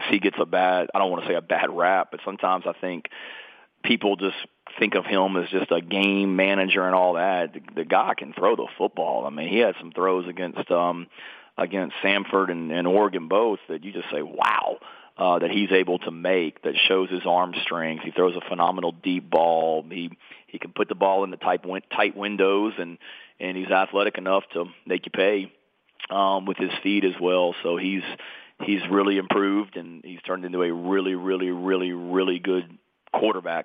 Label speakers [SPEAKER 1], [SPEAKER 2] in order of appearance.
[SPEAKER 1] he gets I don't want to say a bad rap, but sometimes I think people just think of him as just a game manager and all that. The guy can throw the football. I mean, he had some throws against Samford and Oregon both that you just say, wow, that he's able to make, that shows his arm strength. He throws a phenomenal deep ball. He can put the ball in the tight windows, and he's athletic enough to make you pay with his feet as well. So he's really improved, and he's turned into a really, really, really, really good quarterback